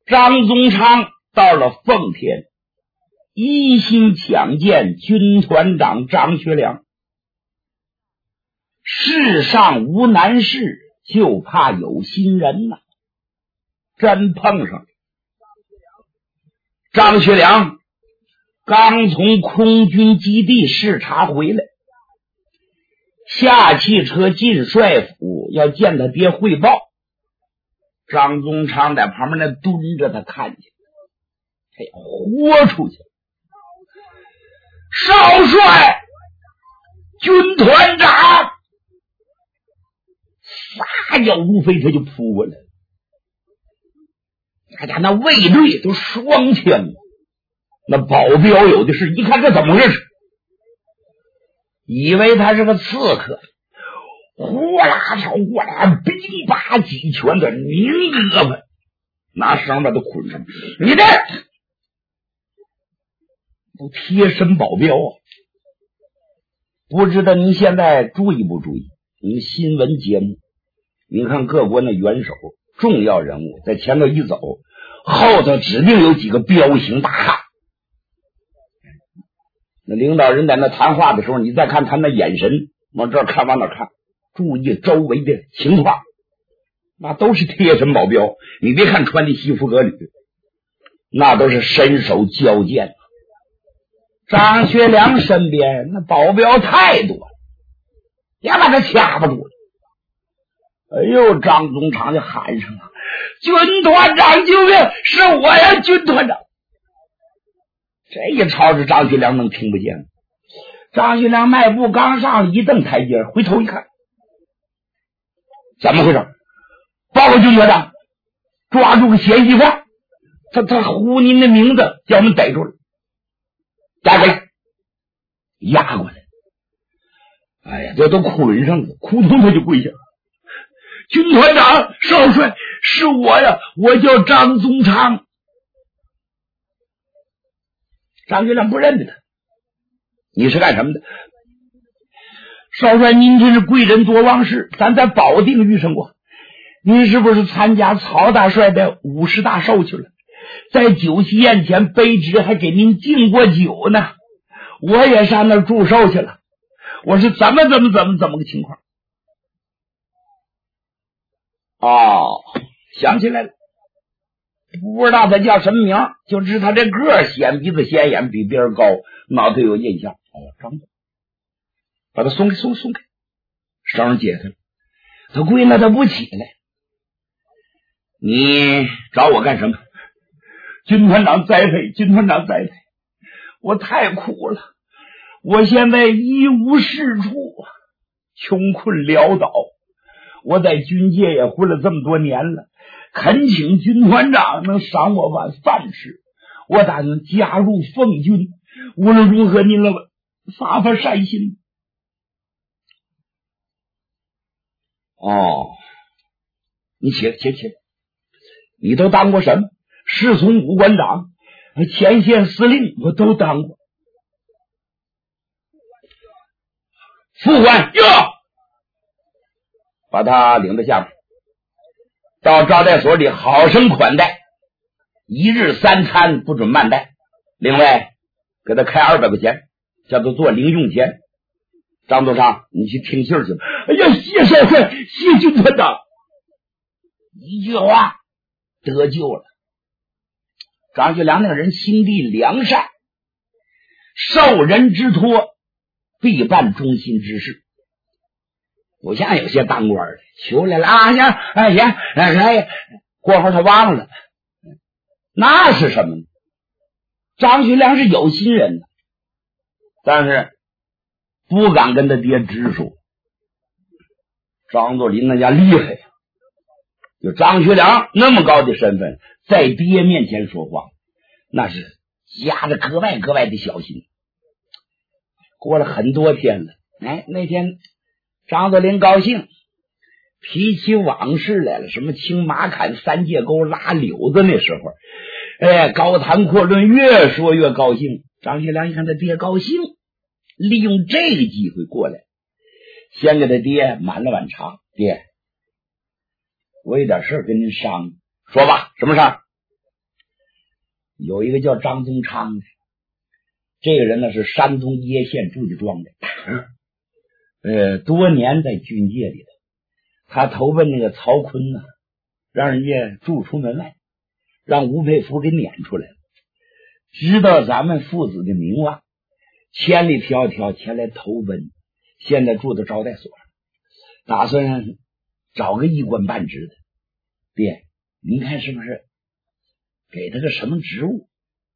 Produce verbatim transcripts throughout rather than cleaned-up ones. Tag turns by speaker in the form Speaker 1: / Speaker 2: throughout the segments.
Speaker 1: 张宗昌到了奉天，一心抢见军团长张学良。世上无难事，就怕有心人呐、啊。真碰上了。张学良刚从空军基地视察回来，下汽车进帅府要见他爹汇报。张宗昌在旁边那蹲着，他看见，哎呀，豁出去！少帅，军团长，撒脚如飞，他就扑过来了。大家那卫队都双枪，那保镖有的是，一看这怎么回事，以为他是个刺客，呼啦跳过来，兵拔几拳的拧胳膊，拿绳把他捆上。你这都贴身保镖啊！不知道您现在注意不注意？您新闻节目，您看各国那元首、重要人物在前头一走，后头指定有几个彪形大汉。那领导人在那谈话的时候，你再看他那眼神，往这儿看往哪儿看，注意周围的情况，那都是贴身保镖。你别看穿的西服革履，那都是身手矫健。张学良身边那保镖太多了，也把他掐不住了。哎呦，张宗昌就喊上了：“军团长救命！是我呀，军团长！”这一吵着张学良能听不见。张学良迈步刚上一蹬台阶，回头一看，怎么回事？报告军团长，抓住个嫌疑犯，他他呼您的名字，叫我们逮住了。押回，押过来。哎呀，这都捆上了，扑通他就跪下了。军团长，少帅，是我呀，我叫张宗昌。张学良不认得他，你是干什么的？少帅，您真是贵人多忘事，咱在保定遇上过。您是不是参加曹大帅的五十大寿去了？在酒席宴前，卑职还给您敬过酒呢。我也上那儿祝寿去了。我是怎么怎么怎么怎么个情况？哦，想起来了，不知道他叫什么名，就知他这个显鼻子显眼，比别人高，脑袋有印象。哦，张总，把他松开，松松开，绳解开了，他跪那他不起来。你找我干什么？军团长栽培，军团长栽培，我太苦了，我现在一无是处，穷困潦倒。我在军界也混了这么多年了，恳请军团长能赏我碗饭吃，我打算加入奉军。无论如何，您来发发善心。哦，你起来，起来，起来！你都当过什么？侍从武官长、前线司令，我都当过。副官哟，把他领到下边，到招待所里好生款待，一日三餐不准慢待。另外，给他开二百块钱，叫他做零用钱。张宗昌，你去听信去吧。哎呀，谢少帅，谢军团长。一句话得救了。张学良那个人心地良善，受人之托必办忠心之事，不像有些当官的求来了啊，行，哎行，哎，过会儿他忘了，那是什么呢？张学良是有心人的，但是不敢跟他爹直说。张作霖那家厉害呀，就张学良那么高的身份，在爹面前说话，那是压着格外格外的小心。过了很多天了，哎，那天张作霖高兴，提起往事来了，什么青马坎、三界沟、拉柳子那时候，哎，高谈阔论，越说越高兴。张学良一看他爹高兴，利用这个机会过来，先给他爹满了碗茶。爹，我有点事跟您商量，说吧，什么事儿？ 有一个叫张宗昌的，这个人呢是山东叶县祝家庄的，呃，多年在军界里头，他投奔那个曹锟呢，让人家逐出门外，让吴佩孚给撵出来了，知道咱们父子的名望，千里迢迢前来投奔，现在住在招待所，打算找个一官半职的。爹，您看是不是给他个什么职务？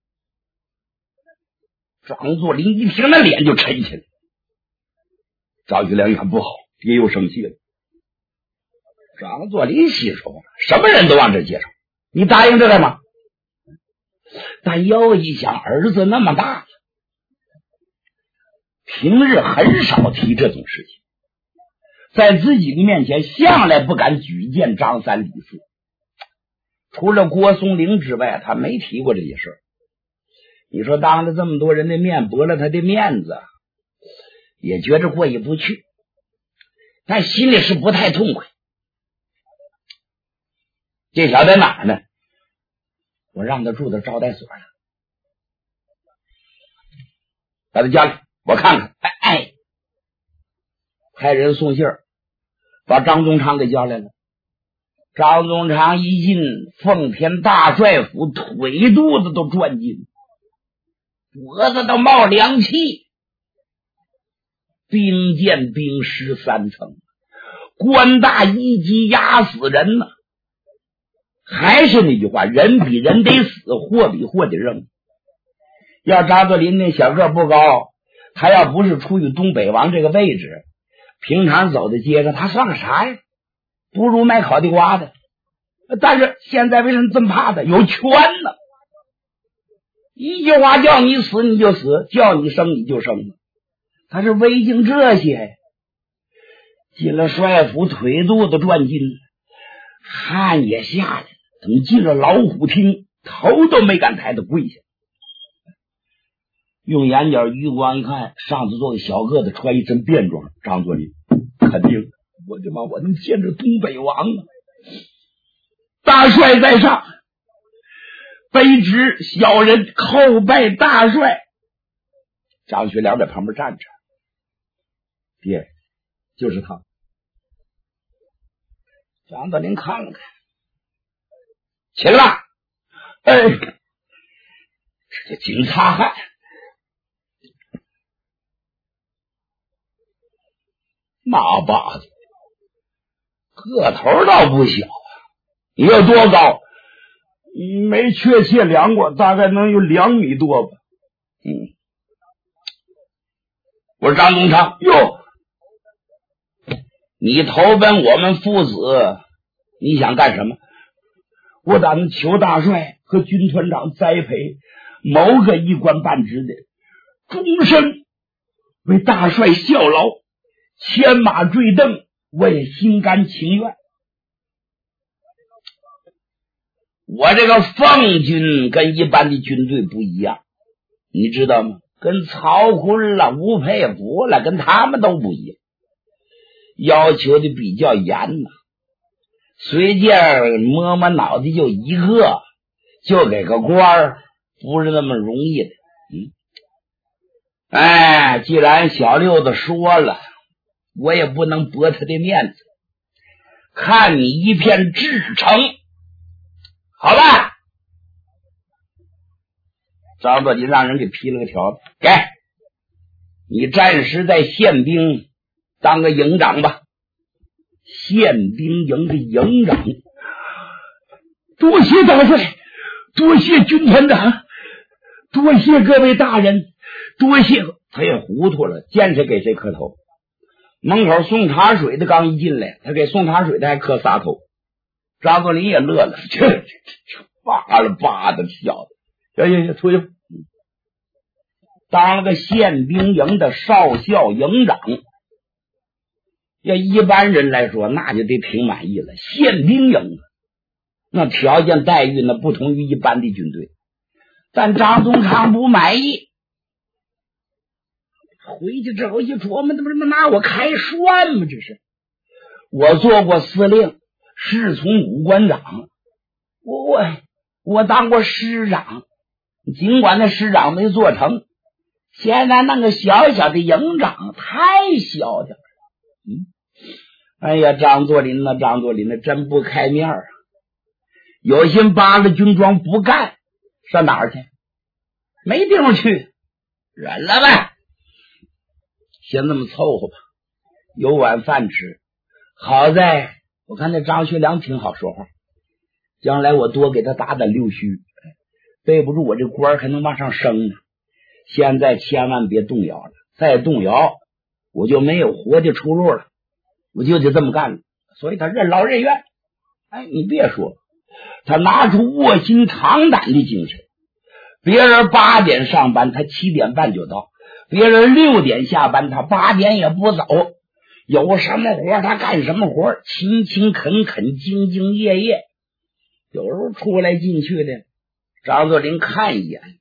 Speaker 1: 张作霖一听，那脸就沉下来。赵玉良一看不好，爹又生气了。张作霖心说，什么人都往这介绍，你答应这干嘛？但又一想，儿子那么大了，平日很少提这种事情，在自己的面前向来不敢举荐张三李四，除了郭松龄之外，他没提过这些事儿。你说当着这么多人的面驳了他的面子，也觉着过意不去，但心里是不太痛快。这小子在哪儿呢？我让他住到招待所了，把他叫来，我看看。哎哎，派人送信儿，把张宗昌给叫来了。张宗昌一进奉天大帅府，腿肚子都转进，脖子都冒凉气，兵舰兵尸三层，官大一级压死人呢。还是那句话，人比人得死，货比货得扔。要张作霖那小个不高，他要不是出于东北王这个位置，平常走在街上他算个啥呀？不如卖烤地瓜的。但是现在为什么这么怕他？有权呢。一句话，叫你死你就死，叫你生你就生了。他是未经这些，进了帅府，腿肚子转筋，汗也下来了。等进了老虎厅，头都没敢抬，的跪下。用眼角余光一看，上头坐个小个子，穿一身便装。张作霖，肯定我的妈，我能见着东北王啊！大帅在上，卑职小人叩拜大帅。张学良在旁边站着，爹，就是他。张作霖看了看，起来吧。哎，这警察汉，马把子，个头倒不小啊。你有多高？没确切量过，大概能有两米多吧。嗯，我是张宗昌。哟，你投奔我们父子，你想干什么？我打算求大帅和军团长栽培某个一官半职的，终身为大帅效劳，牵马坠镫，我也心甘情愿。我这个奉军跟一般的军队不一样，你知道吗？跟曹锟了、吴佩孚了，跟他们都不一样，要求的比较严呐。随便摸摸脑袋就一个，就给个官儿，不是那么容易的。嗯，哎，既然小六子说了，我也不能驳他的面子，看你一片至诚。好吧，张作霖让人给批了个条子，给你暂时在宪兵当个营长吧。宪兵营的营长，多谢大帅，多谢军团长，多谢各位大人，多谢。他也糊涂了，见谁给谁磕头。门口送茶水的刚一进来，他给送茶水的还磕仨头。张作霖也乐了，这这这巴了巴的小子，行行行，出去。当了个宪兵营的少校营长，要一般人来说，那就得挺满意了。宪兵营啊，那条件待遇那不同于一般的军队，但张宗昌不满意。回去之后一琢磨，这不是拿我开涮吗？这是我做过司令。侍从武官长，我我我当过师长， 尽管那师长没做成，现在那个小小的营长太小点了。嗯，哎呀，张作霖呢？张作霖呢？真不开面啊！有心扒了军装不干，上哪儿去？没地方去，忍了呗，先这么凑合吧，有碗饭吃。好在我看那张学良挺好说话，将来我多给他打打溜须，背不住我这官还能往上升呢。现在千万别动摇了，再动摇我就没有活的出路了，我就得这么干了。所以他任劳任怨。哎，你别说，他拿出卧薪尝胆的精神。别人八点上班，他七点半就到；别人六点下班，他八点也不走。有什么活他干什么活，勤勤恳恳，兢兢业业。有时候出来进去的，张作霖看一眼，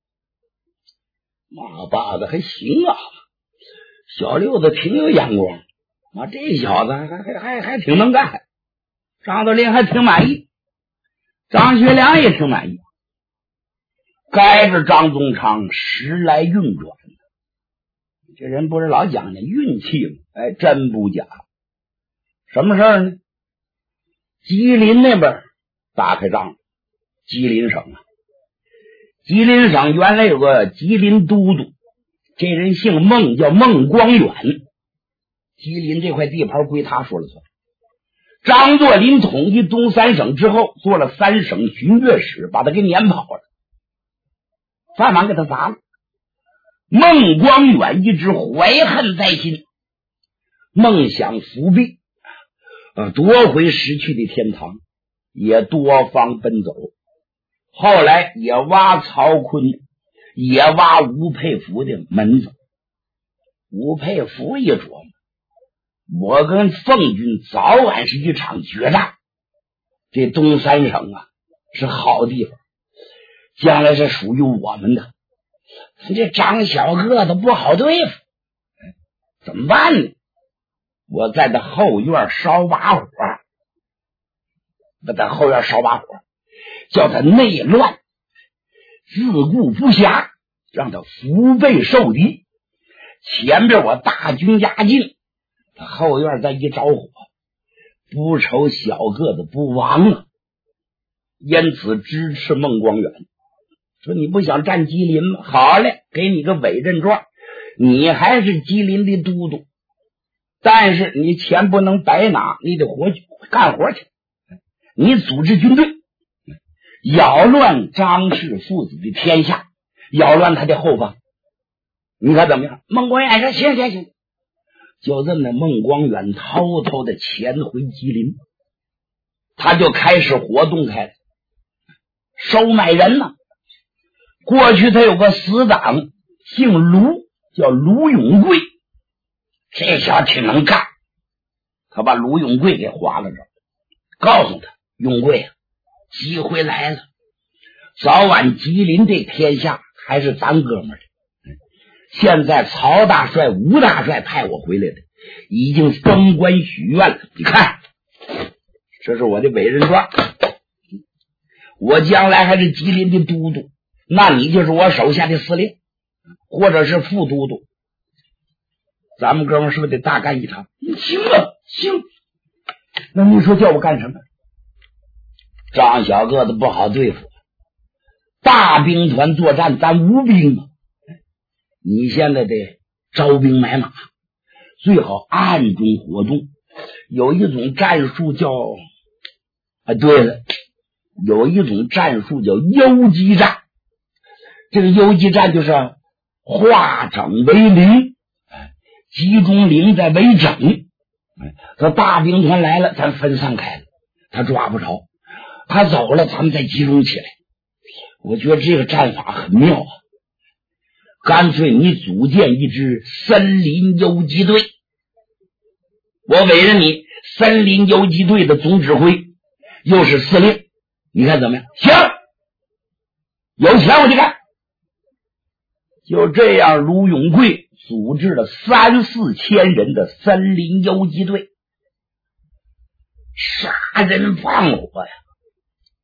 Speaker 1: 妈爸子还行啊，小六子挺有眼光啊，这小子还还还还挺能干。张作霖还挺满意，张学良也挺满意。该着张宗昌时来运转，这人不是老讲的运气吗？哎，真不假。什么事儿呢？吉林那边打开仗，吉林省啊，吉林省原来有个吉林都督，这人姓孟，叫孟光远。吉林这块地盘归他说了算。张作霖统一东三省之后，做了三省巡阅使，把他给撵跑了，饭碗给他砸了。孟光远一直怀恨在心，梦想复辟，呃，夺回失去的天堂，也多方奔走。后来也挖曹锟，也挖吴佩孚的门子。吴佩孚一琢磨，我跟奉军早晚是一场决战，这东三省啊是好地方，将来是属于我们的。这长小个子不好对付，怎么办呢？我在他后院烧把火，在他后院烧把火，叫他内乱，自顾不暇，让他腹背受敌。前边我大军压境，他后院再一着火，不愁小个子不亡啊。因此支持孟光远，说你不想占吉林吗？好嘞，给你个委任状，你还是吉林的都督，但是你钱不能白拿，你得活干活去。你组织军队，扰乱张氏父子的天下，扰乱他的后方，你看怎么样？孟光远说行行行，就这么孟光远偷偷的潜回吉林，他就开始活动开了，收买人呢。过去他有个死党姓卢，叫卢永贵，这小子挺能干，他把卢永贵给划了这，告诉他永贵啊，机会来了，早晚吉林这天下还是咱哥们儿的。现在曹大帅、吴大帅派我回来的，已经封官许愿了。你看，这是我的委任状，我将来还是吉林的都督，那你就是我手下的司令，或者是副都督。咱们哥们是不是得大干一场？行啊，行。那你说叫我干什么？张小个子不好对付，大兵团作战咱无兵啊。你现在得招兵买马，最好暗中活动。有一种战术叫啊，对了，有一种战术叫游击战。这个游击战就是化整为零，集中零再为整。这大兵团来了，咱分散开了，他抓不着；他走了，咱们再集中起来。我觉得这个战法很妙啊。干脆你组建一支森林游击队，我委任你森林游击队的总指挥，又是司令，你看怎么样？行，有钱我就干。就这样，卢永贵组织了三四千人的森林游击队，杀人放火呀，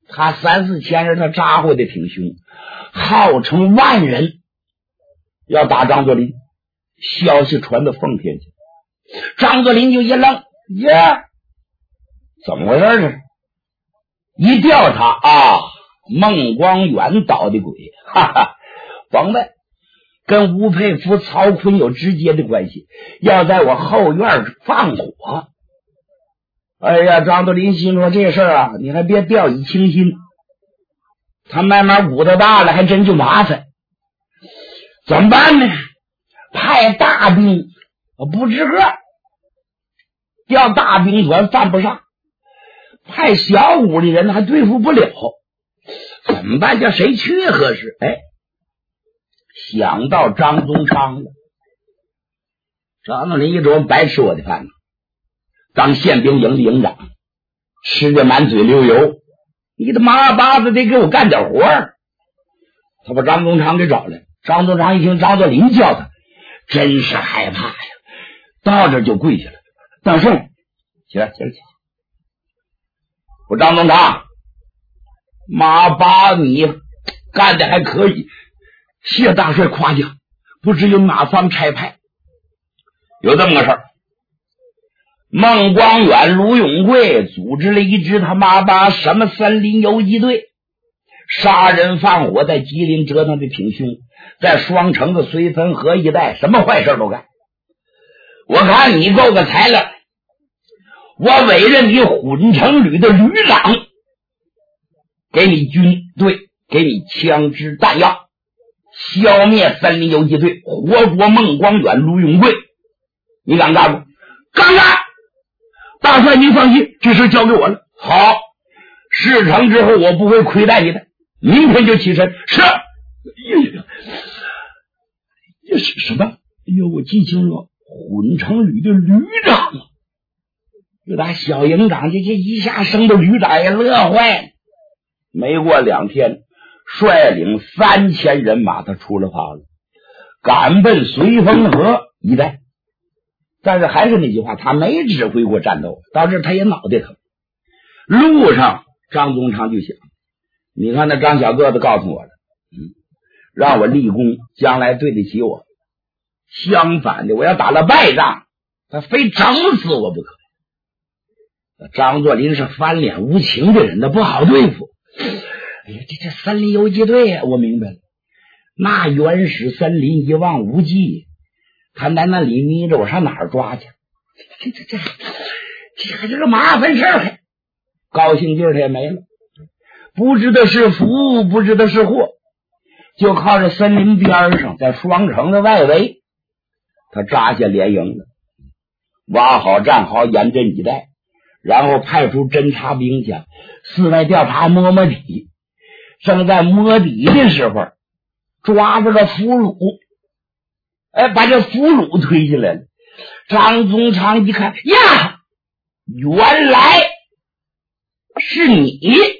Speaker 1: 他三四千人，他扎回的挺凶，号称万人要打张作霖。消息传到奉天去，张作霖就一愣，耶，怎么回事这？一调查啊，孟光远捣的鬼，哈哈，甭问，跟吴佩孚、曹锟有直接的关系，要在我后院放火。哎呀，张作霖心说这事儿啊，你还别掉以轻心，他慢慢骨头大了，还真就麻烦。怎么办呢？派大兵不值个，调大兵团犯不上，派小五的人还对付不了，怎么办？叫谁去合适？哎，想到张宗昌了。张作霖一琢磨，白吃我的饭了。当宪兵营的营长，吃着满嘴流油，你的妈巴子得给我干点活儿。他把张宗昌给找来，张宗昌一听张作霖叫他，真是害怕呀，到这就跪下了，等胜，起来起来起来！我张宗昌，马八你干的还可以，谢大帅夸奖，不知有哪方差派？有这么个事儿，孟光远、卢永贵组织了一支他妈八什么森林游击队，杀人放火，在吉林折腾的挺凶，在双城的绥芬河一带什么坏事都干。我看你够个材料，我委任你混成旅的旅长，给你军队，给你枪支弹药，消灭森林游击队，活捉孟光远、卢永贵，你敢干不？敢干！大帅您放心，这事交给我了。好，事成之后我不会亏待你的，明天就起身。是。哎呀，这是什么？哎呦，我记清了，混成旅的旅长啊！这打小营长这这一下升到旅长也乐坏了。没过两天，率领三千人马他出了发了，赶奔绥芬河一带。但是还是那句话，他没指挥过战斗，到这他也脑袋疼。路上张宗昌就想，你看那张小个子告诉我了，嗯，让我立功，将来对得起我。相反的，我要打了败仗，他非整死我不可。张作霖是翻脸无情的人，那不好对付。哎呀，这这森林游击队啊，我明白了，那原始森林一望无际，他在那里迷着，我上哪儿抓去？这这这这还是个麻烦事儿，还高兴劲儿他也没了，不知道是福，不知道是祸，就靠着森林边上，在双城的外围，他扎下连营了，挖好站好，严阵以待，然后派出侦察兵去四外调查，摸摸底。正在摸底的时候，抓着个俘虏，哎，把这俘虏推进来了。张宗昌一看，呀，原来是你！